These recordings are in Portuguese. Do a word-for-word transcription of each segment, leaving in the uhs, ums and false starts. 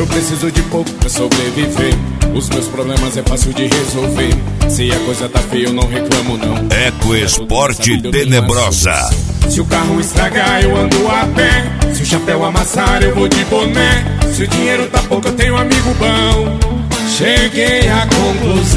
Eu preciso de pouco pra sobreviver. Os meus problemas é fácil de resolver. Se a coisa tá feia eu não reclamo não. Ecoesporte Tenebrosa. Se o carro estragar eu ando a pé. Se o chapéu amassar eu vou de boné. Se o dinheiro tá pouco eu tenho um amigo bom. Cheguei à conclusão.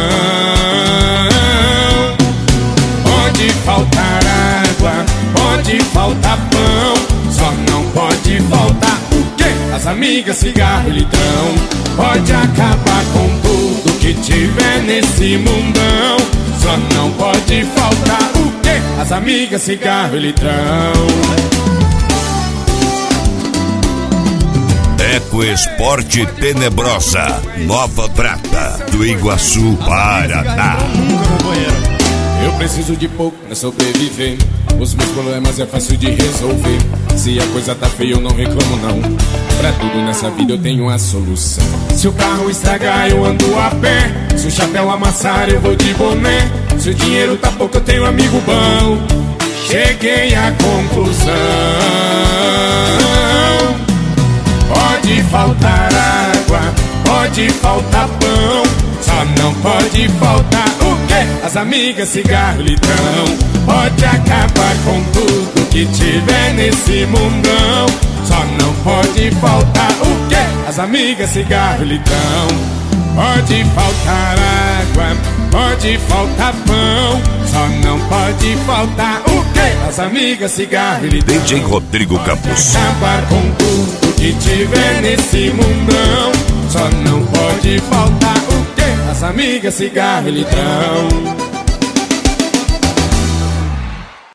Pode faltar água, pode faltar pão, só não pode faltar o quê? As amigas, cigarro e litrão. Pode acabar com tudo que tiver nesse mundão, só não pode faltar o quê? As amigas, cigarro e litrão. Ecoesporte Tenebrosa, Nova Prata, do Iguaçu, Paraná. Eu preciso de pouco pra sobreviver. Os meus problemas é fácil de resolver. Se a coisa tá feia eu não reclamo não. Pra tudo nessa vida eu tenho a solução. Se o carro estragar eu ando a pé. Se o chapéu amassar eu vou de boné. Se o dinheiro tá pouco eu tenho um amigo bom. Cheguei à conclusão. Pode faltar água, pode faltar pão, só não pode faltar o quê? As amigas, cigarro e litrão. Pode acabar com tudo que tiver nesse mundão, só não pode faltar o quê? As amigas, cigarro e litrão. Pode faltar água, pode faltar pão, só não pode faltar o quê? As amigas, cigarro e litrão. D J Rodrigo Campos. Acabar com tudo que tiver nesse mundão, só não pode faltar o quê? As amigas, cigarro e litrão.